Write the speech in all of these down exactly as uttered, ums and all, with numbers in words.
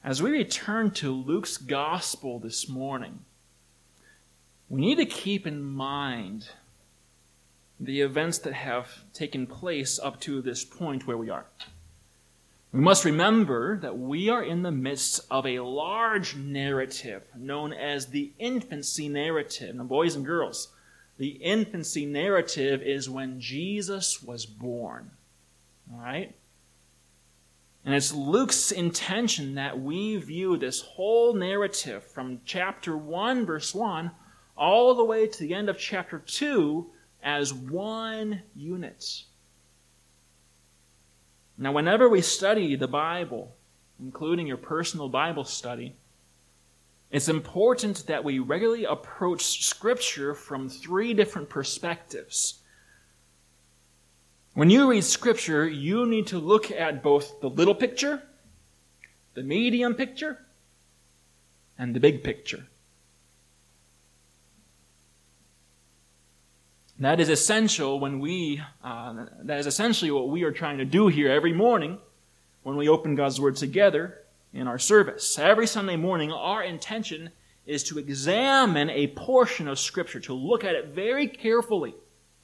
As we return to Luke's gospel this morning, we need to keep in mind the events that have taken place up to this point where we are. We must remember that we are in the midst of a large narrative known as the infancy narrative. Now, boys and girls, the infancy narrative is when Jesus was born. All right? And it's Luke's intention that we view this whole narrative from chapter one, verse one, all the way to the end of chapter two as one unit. Now, whenever we study the Bible, including your personal Bible study, it's important that we regularly approach Scripture from three different perspectives. When you read Scripture, you need to look at both the little picture, the medium picture, and the big picture. That is essential when we, uh, that is essentially what we are trying to do here every morning when we open God's Word together in our service. Every Sunday morning, our intention is to examine a portion of Scripture, to look at it very carefully.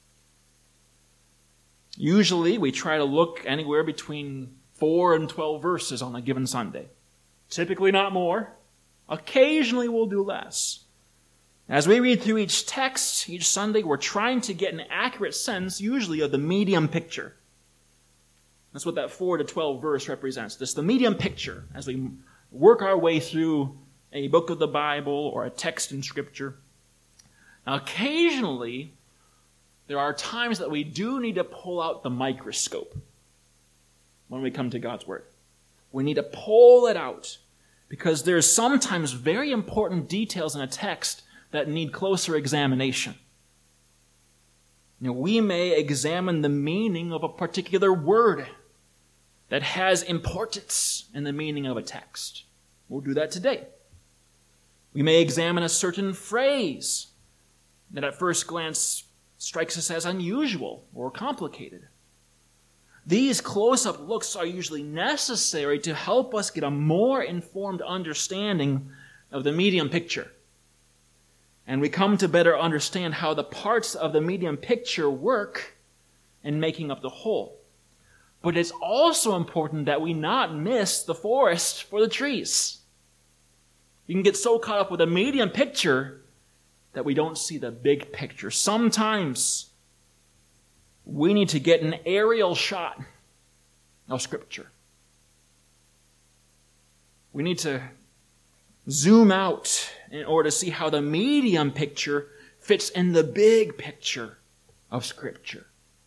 Usually, we try to look anywhere between four and twelve verses on a given Sunday. Typically not more. Occasionally, we'll do less. As we read through each text, each Sunday, we're trying to get an accurate sense, usually, of the medium picture. That's what that four to twelve verse represents. This the medium picture as we work our way through a book of the Bible or a text in Scripture. Now, occasionally, there are times that we do need to pull out the microscope when we come to God's Word. We need to pull it out because there's sometimes very important details in a text that need closer examination. You know, we may examine the meaning of a particular word that has importance in the meaning of a text. We'll do that today. We may examine a certain phrase that at first glance strikes us as unusual or complicated. These close-up looks are usually necessary to help us get a more informed understanding of the medium picture. And we come to better understand how the parts of the medium picture work in making up the whole. But it's also important that we not miss the forest for the trees. You can get so caught up with a medium picture that we don't see the big picture. Sometimes we need to get an aerial shot of Scripture. We need to zoom out in order to see how the medium picture fits in the big picture of Scripture.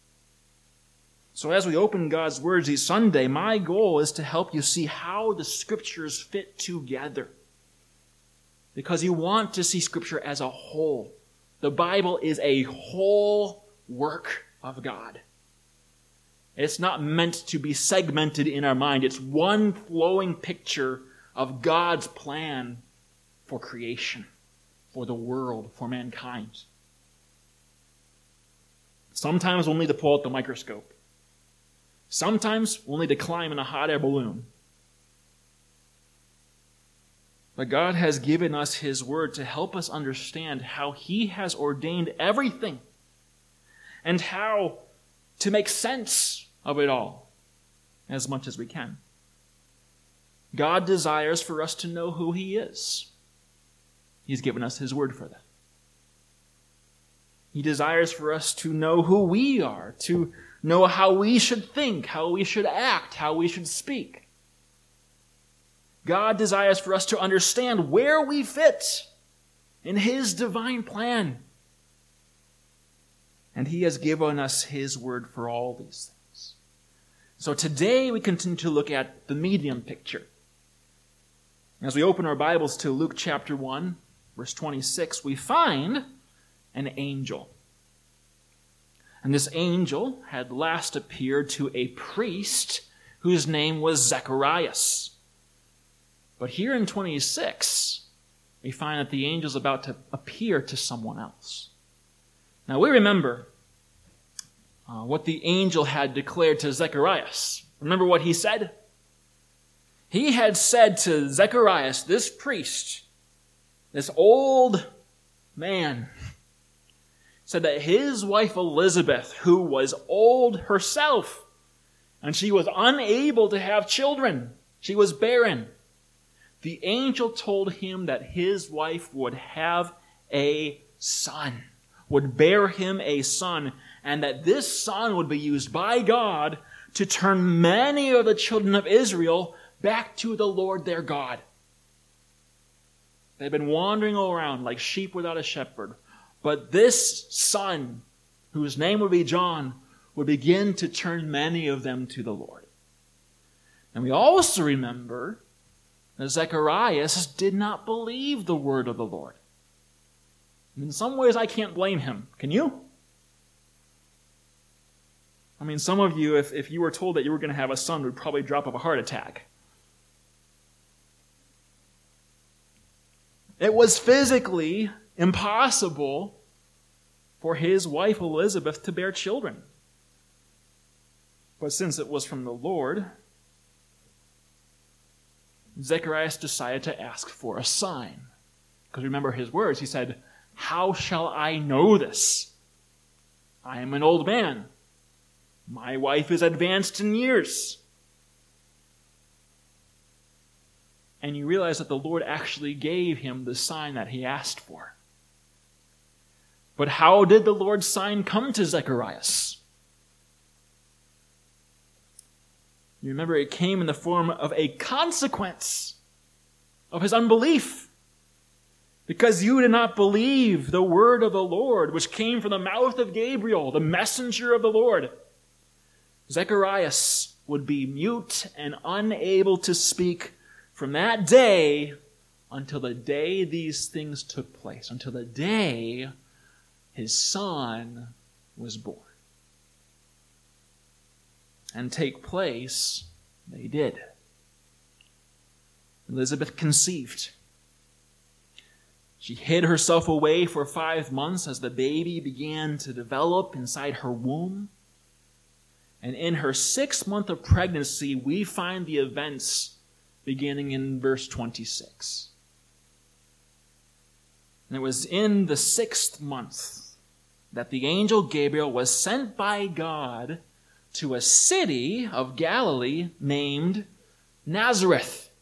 So as we open God's words each Sunday, my goal is to help you see how the Scriptures fit together. Because you want to see Scripture as a whole. The Bible is a whole work of God. It's not meant to be segmented in our mind. It's one flowing picture of God's plan for creation, for the world, for mankind. Sometimes we'll need to pull out the microscope. Sometimes we'll need to climb in a hot air balloon. But God has given us His Word to help us understand how He has ordained everything and how to make sense of it all as much as we can. God desires for us to know who He is. He's given us His Word for that. He desires for us to know who we are, to know how we should think, how we should act, how we should speak. God desires for us to understand where we fit in His divine plan. And He has given us His Word for all these things. So today we continue to look at the medium picture. As we open our Bibles to Luke chapter one, verse twenty-six, we find an angel. And this angel had last appeared to a priest whose name was Zacharias. But here in twenty-six, we find that the angel is about to appear to someone else. Now we remember uh, what the angel had declared to Zacharias. Remember what he said? He had said to Zacharias, this priest, this old man, said that his wife Elizabeth, who was old herself, and she was unable to have children, she was barren, the angel told him that his wife would have a son, would bear him a son, and that this son would be used by God to turn many of the children of Israel back to the Lord their God. They've been wandering around like sheep without a shepherd. But this son, whose name would be John, would begin to turn many of them to the Lord. And we also remember that Zacharias did not believe the word of the Lord. And in some ways, I can't blame him. Can you? I mean, some of you, if, if you were told that you were going to have a son, would probably drop of a heart attack. It was physically impossible for his wife Elizabeth to bear children. But since it was from the Lord, Zacharias decided to ask for a sign. Because remember his words, he said, "How shall I know this? I am an old man. My wife is advanced in years." And you realize that the Lord actually gave him the sign that he asked for. But how did the Lord's sign come to Zacharias? You remember it came in the form of a consequence of his unbelief. Because you did not believe the word of the Lord, which came from the mouth of Gabriel, the messenger of the Lord. Zacharias would be mute and unable to speak from that day until the day these things took place, until the day his son was born. And take place they did. Elizabeth conceived. She hid herself away for five months as the baby began to develop inside her womb. And in her sixth month of pregnancy, we find the events beginning in verse twenty-six. And it was in the sixth month that the angel Gabriel was sent by God to a city of Galilee named Nazareth.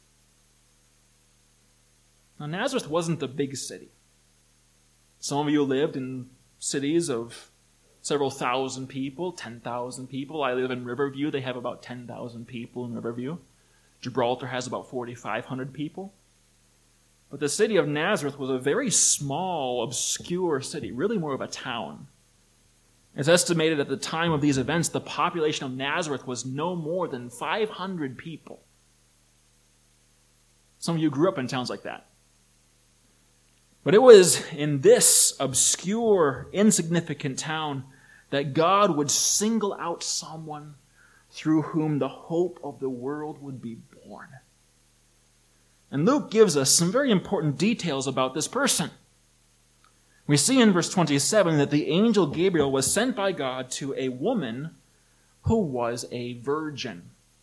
Now, Nazareth wasn't a big city. Some of you lived in cities of several thousand people, ten thousand people. I live in Riverview. They have about ten thousand people in Riverview. Gibraltar has about forty-five hundred people. But the city of Nazareth was a very small, obscure city, really more of a town. It's estimated at the time of these events, the population of Nazareth was no more than five hundred people. Some of you grew up in towns like that. But it was in this obscure, insignificant town that God would single out someone through whom the hope of the world would be born. And Luke gives us some very important details about this person. We see in verse twenty-seven that the angel Gabriel was sent by God to a woman who was a virgin.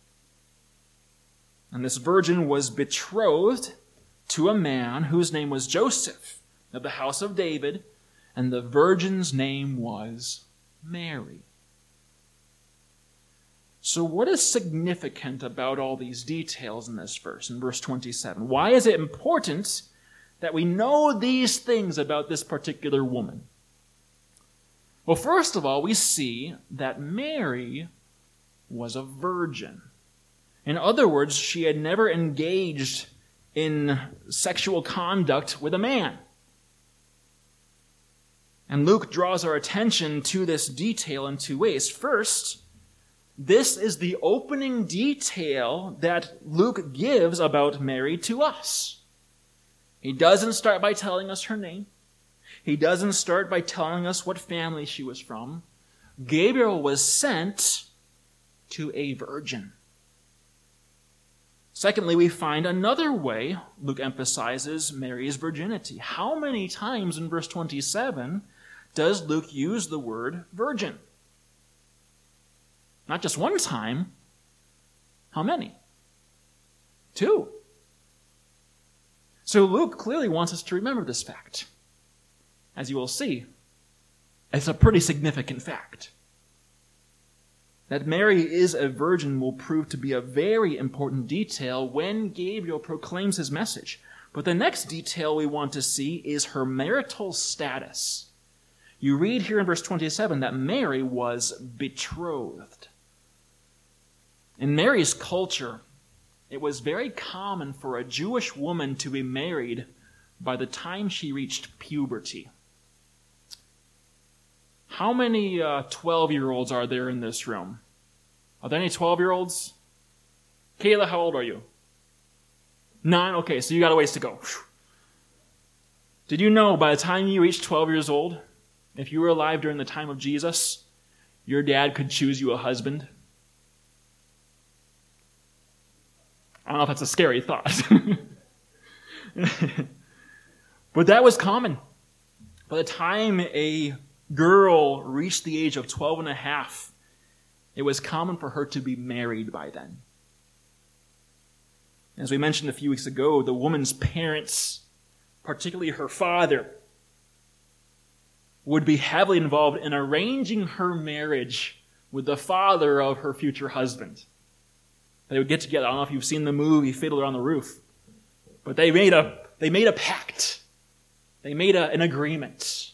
And this virgin was betrothed to a man whose name was Joseph of the house of David, and the virgin's name was Mary. So what is significant about all these details in this verse, in verse twenty-seven? Why is it important that we know these things about this particular woman? Well, first of all, we see that Mary was a virgin. In other words, she had never engaged in sexual conduct with a man. And Luke draws our attention to this detail in two ways. First, this is the opening detail that Luke gives about Mary to us. He doesn't start by telling us her name. He doesn't start by telling us what family she was from. Gabriel was sent to a virgin. Secondly, we find another way Luke emphasizes Mary's virginity. How many times in verse twenty-seven does Luke use the word virgin? Not just one time. How many? Two. So Luke clearly wants us to remember this fact. As you will see, it's a pretty significant fact. That Mary is a virgin will prove to be a very important detail when Gabriel proclaims his message. But the next detail we want to see is her marital status. You read here in verse twenty-seven that Mary was betrothed. In Mary's culture, it was very common for a Jewish woman to be married by the time she reached puberty. How many uh, twelve-year-olds are there in this room? Are there any twelve-year-olds? Kayla, how old are you? Nine? Okay, so you got a ways to go. Did you know by the time you reached twelve years old, if you were alive during the time of Jesus, your dad could choose you a husband? I don't know if that's a scary thought. But that was common. By the time a girl reached the age of twelve and a half, it was common for her to be married by then. As we mentioned a few weeks ago, the woman's parents, particularly her father, would be heavily involved in arranging her marriage with the father of her future husband. They would get together. I don't know if you've seen the movie Fiddler on the Roof, but they made a they made a pact. They made a, an agreement.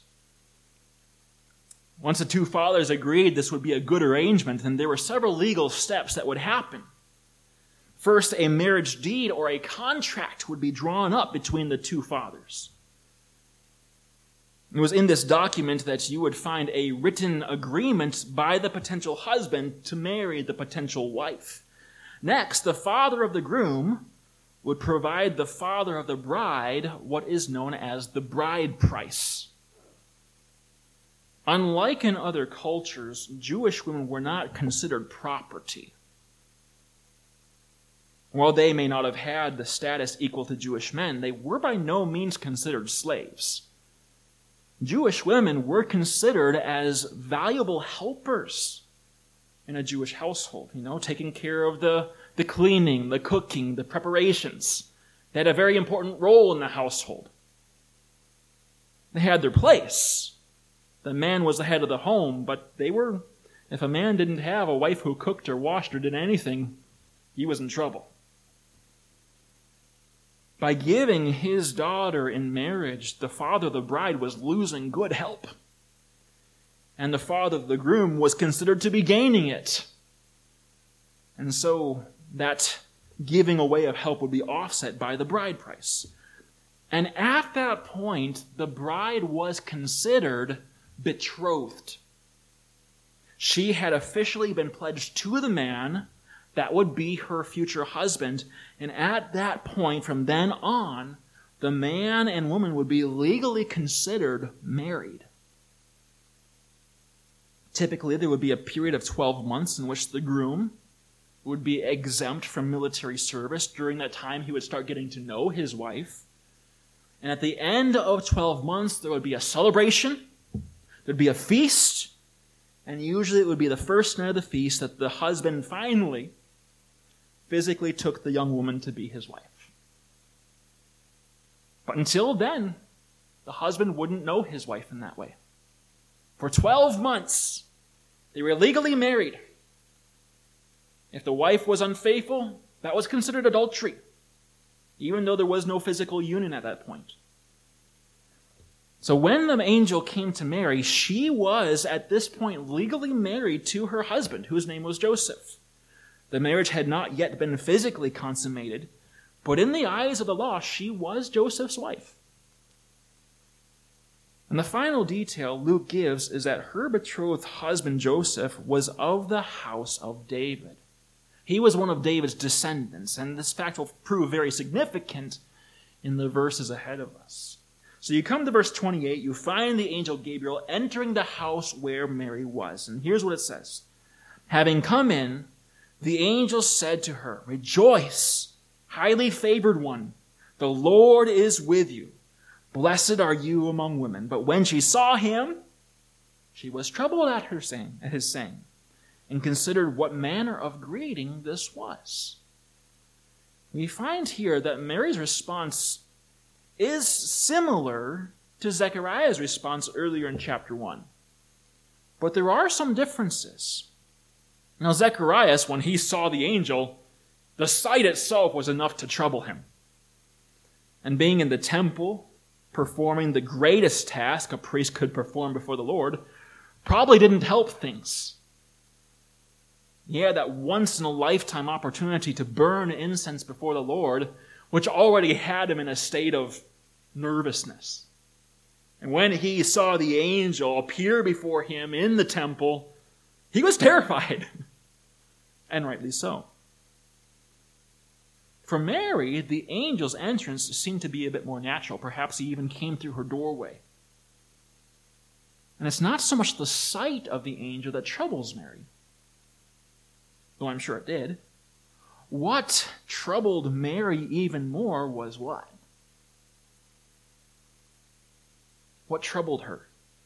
Once the two fathers agreed this would be a good arrangement, then there were several legal steps that would happen. First, a marriage deed or a contract would be drawn up between the two fathers. It was in this document that you would find a written agreement by the potential husband to marry the potential wife. Next, the father of the groom would provide the father of the bride what is known as the bride price. Unlike in other cultures, Jewish women were not considered property. While they may not have had the status equal to Jewish men, they were by no means considered slaves. Jewish women were considered as valuable helpers in a Jewish household, you know, taking care of the, the cleaning, the cooking, the preparations. They had a very important role in the household. They had their place. The man was the head of the home, but they were, if a man didn't have a wife who cooked or washed or did anything, he was in trouble. By giving his daughter in marriage, the father of the bride was losing good help. And the father of the groom was considered to be gaining it. And so that giving away of help would be offset by the bride price. And at that point, the bride was considered betrothed. She had officially been pledged to the man that would be her future husband. And at that point, from then on, the man and woman would be legally considered married. Typically, there would be a period of twelve months in which the groom would be exempt from military service. During that time, he would start getting to know his wife. And at the end of twelve months, there would be a celebration. There'd be a feast. And usually it would be the first night of the feast that the husband finally physically took the young woman to be his wife. But until then, the husband wouldn't know his wife in that way. For twelve months, they were legally married. If the wife was unfaithful, that was considered adultery, even though there was no physical union at that point. So when the angel came to Mary, she was at this point legally married to her husband, whose name was Joseph. The marriage had not yet been physically consummated, but in the eyes of the law, she was Joseph's wife. And the final detail Luke gives is that her betrothed husband Joseph was of the house of David. He was one of David's descendants, and this fact will prove very significant in the verses ahead of us. So you come to verse twenty-eight, you find the angel Gabriel entering the house where Mary was. And here's what it says. Having come in, the angel said to her, "Rejoice, highly favored one, the Lord is with you. Blessed are you among women." But when she saw him, she was troubled at her saying, at his saying, and considered what manner of greeting this was. we find here that Mary's response is similar to Zechariah's response earlier in chapter one. But there are some differences. Now, Zacharias, when he saw the angel, the sight itself was enough to trouble him. And being in the temple, performing the greatest task a priest could perform before the Lord, probably didn't help things. He had that once-in-a-lifetime opportunity to burn incense before the Lord, which already had him in a state of nervousness. And when he saw the angel appear before him in the temple, he was terrified. And rightly so. For Mary, the angel's entrance seemed to be a bit more natural. Perhaps he even came through her doorway. And it's not so much the sight of the angel that troubles Mary, though I'm sure it did. What troubled Mary even more was what? What troubled her?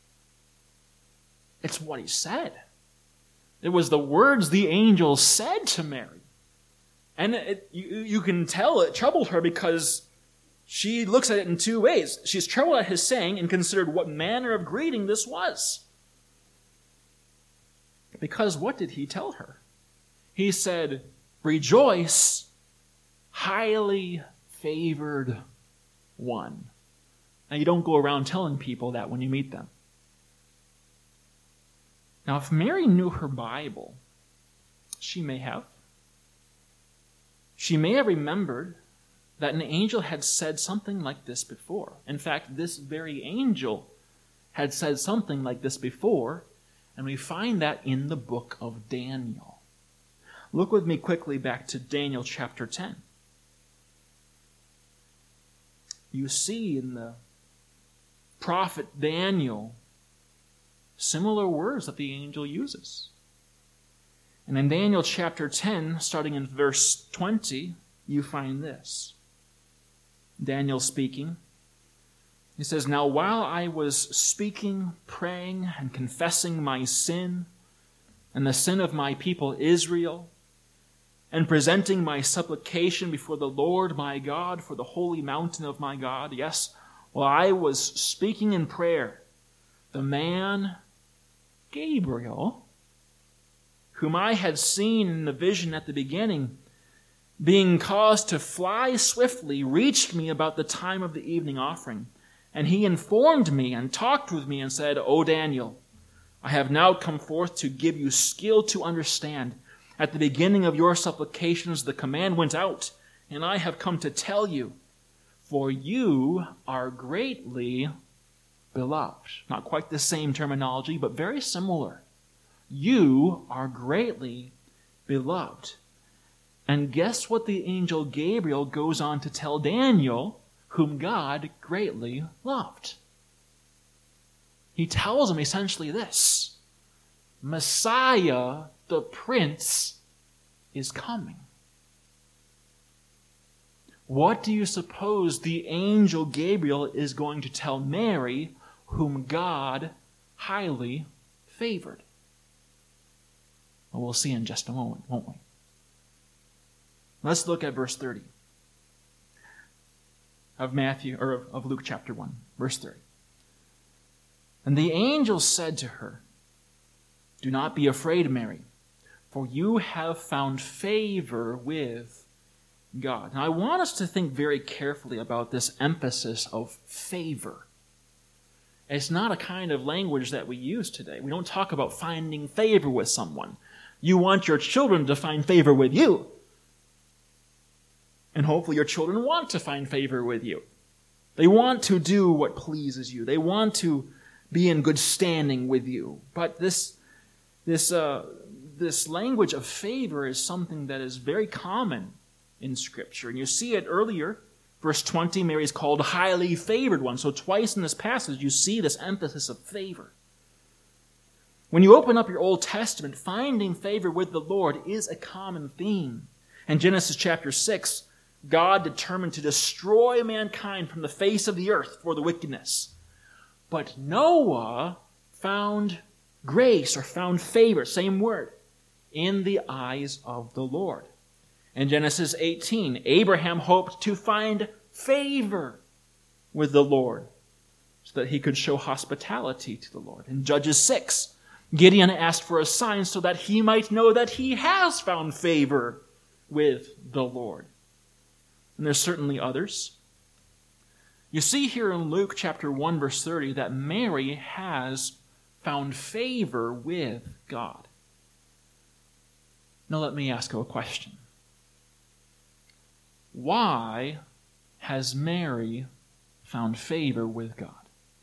It's what he said. It was the words the angel said to Mary. And it, you, you can tell it troubled her because she looks at it in two ways. She's troubled at his saying and considered what manner of greeting this was. Because what did he tell her? He said, "Rejoice, highly favored one." Now, you don't go around telling people that when you meet them. Now, if Mary knew her Bible, she may have. She may have remembered that an angel had said something like this before. In fact, this very angel had said something like this before, and we find that in the book of Daniel. Look with me quickly back to Daniel chapter ten. You see in the prophet Daniel similar words that the angel uses. And in Daniel chapter ten, starting in verse twenty, you find this. Daniel speaking. He says, "Now while I was speaking, praying, and confessing my sin, and the sin of my people Israel, and presenting my supplication before the Lord my God for the holy mountain of my God," yes, while I was speaking in prayer, the man Gabriel, whom I had seen in the vision at the beginning, being caused to fly swiftly, reached me about the time of the evening offering. And he informed me and talked with me and said, "O Daniel, I have now come forth to give you skill to understand. At the beginning of your supplications the command went out, and I have come to tell you, for you are greatly beloved." Not quite the same terminology, but very similar. You are greatly beloved. And guess what the angel Gabriel goes on to tell Daniel, whom God greatly loved? He tells him essentially this: Messiah, the Prince, is coming. What do you suppose the angel Gabriel is going to tell Mary, whom God highly favored? Well, we'll see in just a moment, won't we? Let's look at verse thirty of Matthew or of, of Luke chapter one, verse thirty. "And the angel said to her, 'Do not be afraid, Mary, for you have found favor with God.'" Now, I want us to think very carefully about this emphasis of favor. It's not a kind of language that we use today. We don't talk about finding favor with someone. You want your children to find favor with you. And hopefully your children want to find favor with you. They want to do what pleases you. They want to be in good standing with you. But this, this, uh, this language of favor is something that is very common in Scripture. And you see it earlier. Verse twenty, Mary is called highly favored one. So twice in this passage you see this emphasis of favor. When you open up your Old Testament, finding favor with the Lord is a common theme. In Genesis chapter six, God determined to destroy mankind from the face of the earth for the wickedness. But Noah found grace or found favor, same word, in the eyes of the Lord. In Genesis eighteen, Abraham hoped to find favor with the Lord so that he could show hospitality to the Lord. In Judges six, Gideon asked for a sign so that he might know that he has found favor with the Lord. And there's certainly others. You see here in Luke chapter one, verse thirty, that Mary has found favor with God. Now let me ask you a question. Why has Mary found favor with God?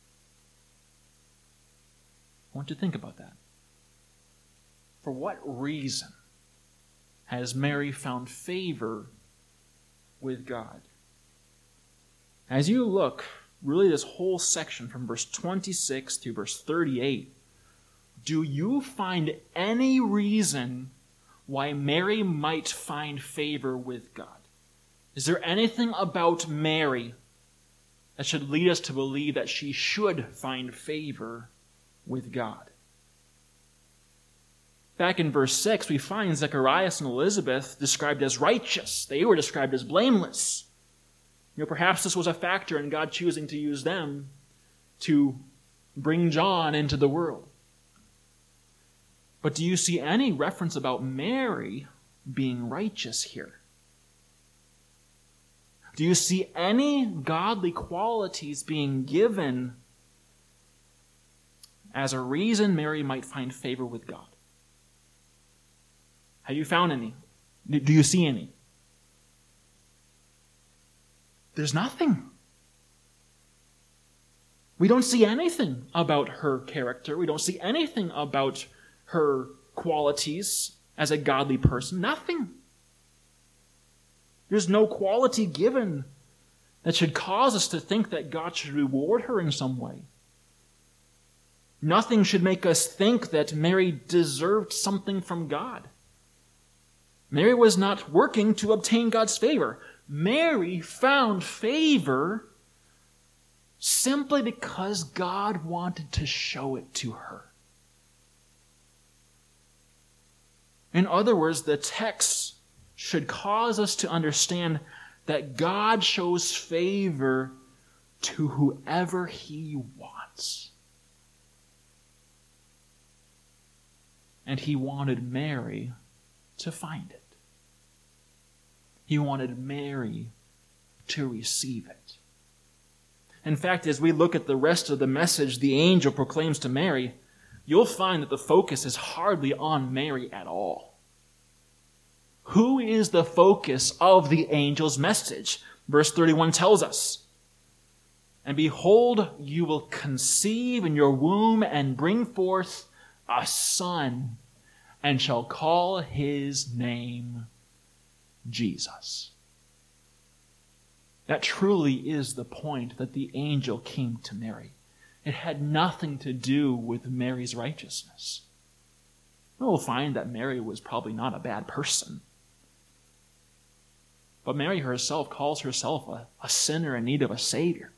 I want you to think about that. For what reason has Mary found favor with God? As you look, really this whole section from verse twenty-six to verse thirty-eight, do you find any reason why Mary might find favor with God? Is there anything about Mary that should lead us to believe that she should find favor with God? Back in verse six, we find Zacharias and Elizabeth described as righteous. They were described as blameless. You know, perhaps this was a factor in God choosing to use them to bring John into the world. But do you see any reference about Mary being righteous here? Do you see any godly qualities being given as a reason Mary might find favor with God? Have you found any? Do you see any? There's nothing. We don't see anything about her character. We don't see anything about her qualities as a godly person. Nothing. There's no quality given that should cause us to think that God should reward her in some way. Nothing should make us think that Mary deserved something from God. Mary was not working to obtain God's favor. Mary found favor simply because God wanted to show it to her. In other words, the text should cause us to understand that God shows favor to whoever He wants. And He wanted Mary to find it. He wanted Mary to receive it. In fact, as we look at the rest of the message the angel proclaims to Mary, you'll find that the focus is hardly on Mary at all. Who is the focus of the angel's message? Verse thirty-one tells us, "And behold, you will conceive in your womb and bring forth a son, and shall call his name Jesus." That truly is the point that the angel came to Mary. It had nothing to do with Mary's righteousness. We'll find that Mary was probably not a bad person. But Mary herself calls herself a, a sinner in need of a Savior.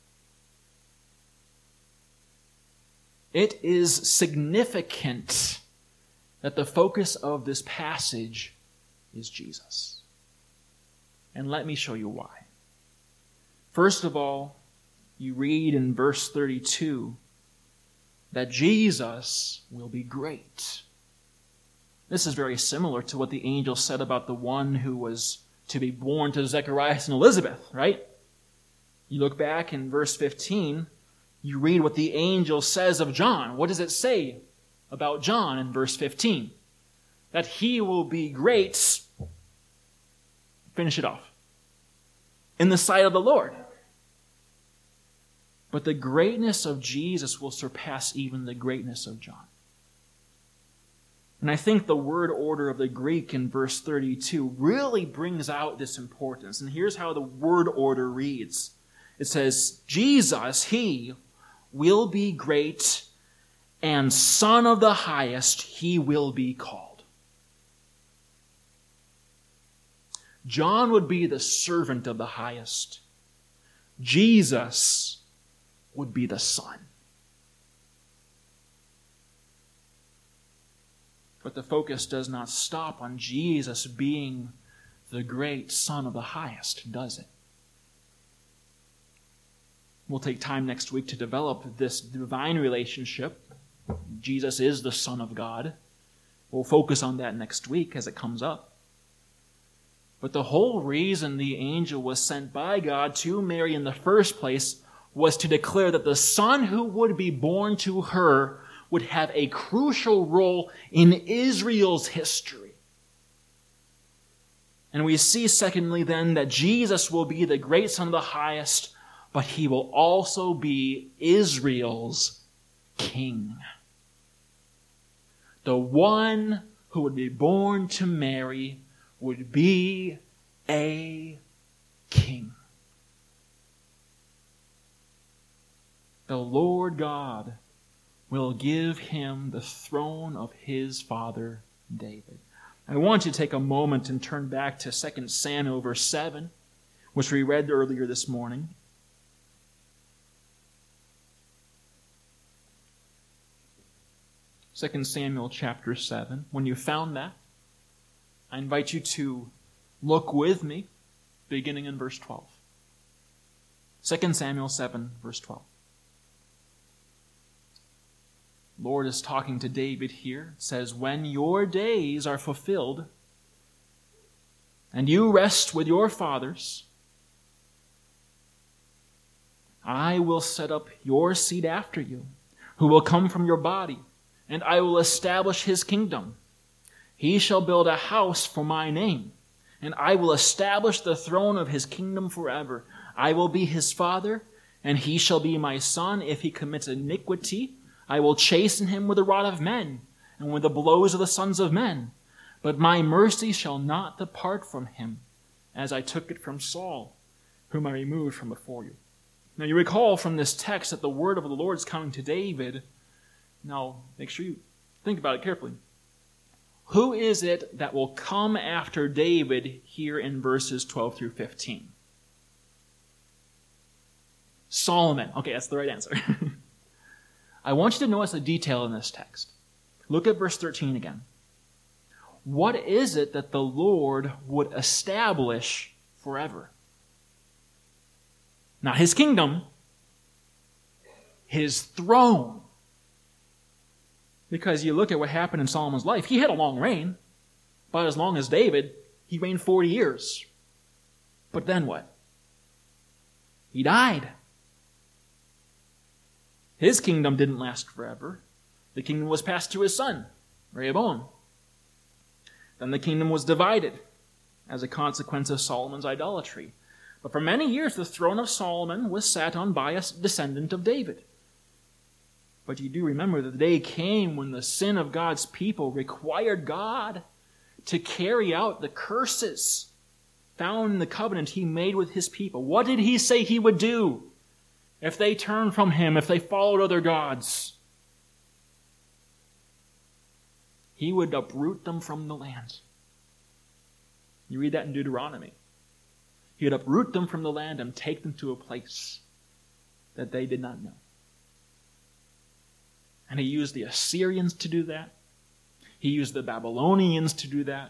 It is significant that the focus of this passage is Jesus. And let me show you why. First of all, you read in verse thirty-two that Jesus will be great. This is very similar to what the angel said about the one who was to be born to Zacharias and Elizabeth, right? You look back in verse fifteen, you read what the angel says of John. What does it say about John in verse fifteen? That he will be great. Finish it off. In the sight of the Lord. But the greatness of Jesus will surpass even the greatness of John. And I think the word order of the Greek in verse thirty-two really brings out this importance. And here's how the word order reads. It says, Jesus, he will be great, and Son of the Highest he will be called. John would be the servant of the Highest. Jesus would be the Son. But the focus does not stop on Jesus being the great Son of the Highest does it. We'll take time next week to develop this divine relationship. Jesus is the Son of God. We'll focus on that next week as it comes up. But the whole reason the angel was sent by God to Mary in the first place was to declare that the Son who would be born to her would have a crucial role in Israel's history. And we see, secondly, then, that Jesus will be the great Son of the Highest, but he will also be Israel's king. The one who would be born to Mary would be a king. The Lord God will give him the throne of his father David. I want you to take a moment and turn back to Second Samuel verse seven, which we read earlier this morning. Second Samuel chapter seven. When you found that, I invite you to look with me, beginning in verse twelve. Second Samuel seven, verse twelve. Lord is talking to David here. It says, when your days are fulfilled, and you rest with your fathers, I will set up your seed after you, who will come from your body, and I will establish his kingdom. He shall build a house for my name, and I will establish the throne of his kingdom forever. I will be his father, and he shall be my son. If he commits iniquity, I will chasten him with the rod of men, and with the blows of the sons of men. But my mercy shall not depart from him, as I took it from Saul, whom I removed from before you. Now you recall from this text that the word of the Lord is coming to David. Now, make sure you think about it carefully. Who is it that will come after David here in verses twelve through fifteen? Solomon. Okay, that's the right answer. I want you to notice a detail in this text. Look at verse thirteen again. What is it that the Lord would establish forever? Not his kingdom, his throne. Because you look at what happened in Solomon's life. He had a long reign. About as long as David, he reigned forty years. But then what? He died. His kingdom didn't last forever. The kingdom was passed to his son, Rehoboam. Then the kingdom was divided as a consequence of Solomon's idolatry. But for many years, the throne of Solomon was sat on by a descendant of David. But you do remember that the day came when the sin of God's people required God to carry out the curses found in the covenant he made with his people. What did he say he would do if they turned from him, if they followed other gods? He would uproot them from the land. You read that in Deuteronomy. He would uproot them from the land and take them to a place that they did not know. And he used the Assyrians to do that. He used the Babylonians to do that.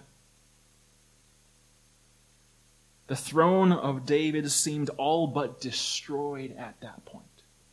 The throne of David seemed all but destroyed at that point.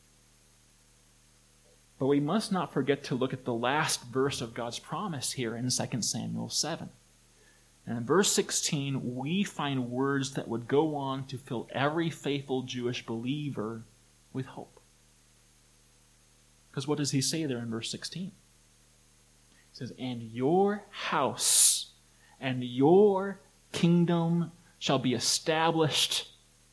But we must not forget to look at the last verse of God's promise here in Second Samuel seven. And in verse sixteen, we find words that would go on to fill every faithful Jewish believer with hope. Because what does he say there in verse sixteen? He says, and your house and your kingdom shall be established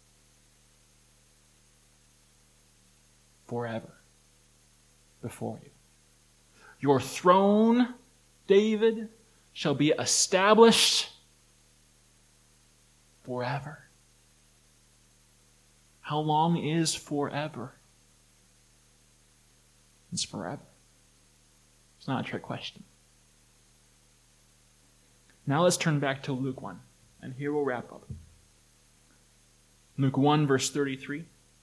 forever before you. Your throne, David, shall be established forever. How long is forever? It's forever. It's not a trick question. Now let's turn back to Luke one, and here we'll wrap up. Luke one, verse thirty-three.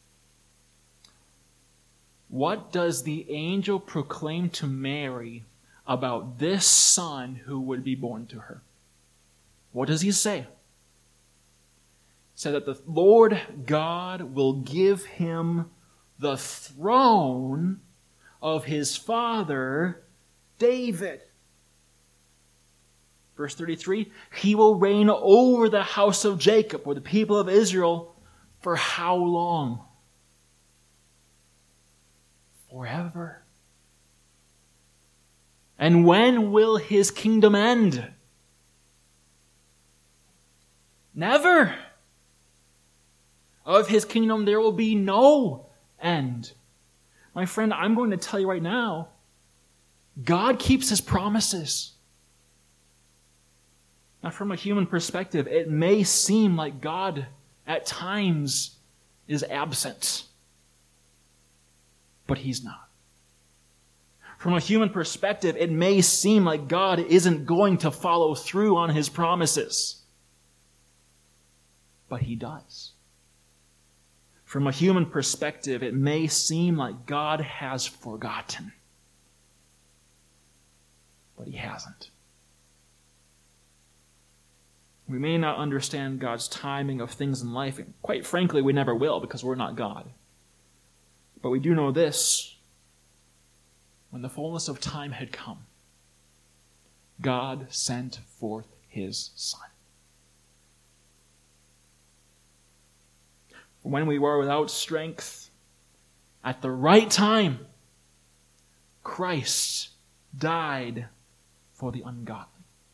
What does the angel proclaim to Mary about this son who would be born to her? What does he say? said that the Lord God will give him the throne of his father David. Verse thirty-three, he will reign over the house of Jacob, or the people of Israel, for how long? Forever. And when will his kingdom end? Never. Of his kingdom there will be no end. My friend, I'm going to tell you right now, God keeps his promises. Now, from a human perspective, it may seem like God at times is absent, but he's not. From a human perspective, it may seem like God isn't going to follow through on his promises, but he does. From a human perspective, it may seem like God has forgotten, but he hasn't. We may not understand God's timing of things in life, and quite frankly, we never will because we're not God. But we do know this: when the fullness of time had come, God sent forth his Son. When we were without strength, at the right time, Christ died for the ungodly.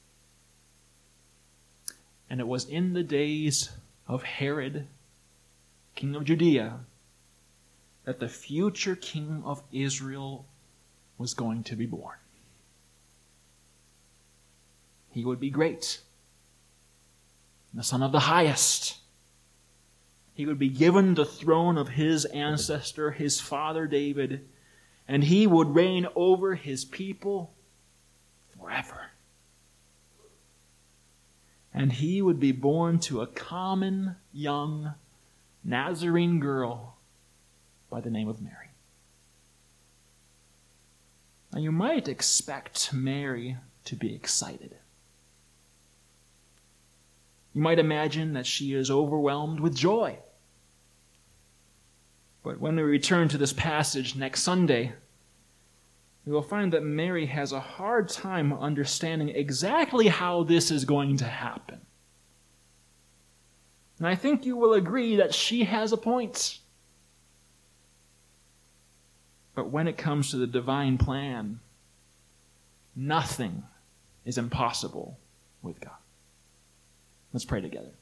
And it was in the days of Herod, king of Judea, that the future king of Israel was going to be born. He would be great, the Son of the Highest. He would be given the throne of his ancestor, his father David, and he would reign over his people forever. And he would be born to a common young Nazarene girl by the name of Mary. Now you might expect Mary to be excited. You might imagine that she is overwhelmed with joy. But when we return to this passage next Sunday, we will find that Mary has a hard time understanding exactly how this is going to happen. And I think you will agree that she has a point. But when it comes to the divine plan, nothing is impossible with God. Let's pray together.